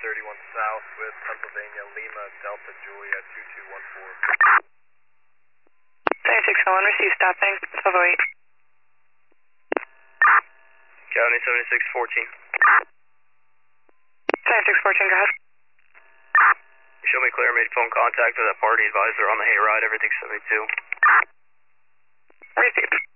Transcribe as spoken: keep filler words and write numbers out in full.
thirty-one South with Pennsylvania Lima Delta Julia two two one four. seventy-six oh one, receive stopping, twelve oh eight. County seventy-six fourteen. seventy-six fourteen, go ahead. Show me clear, made phone contact with that party advisor on the hayride, everything seventy-two. Repeat.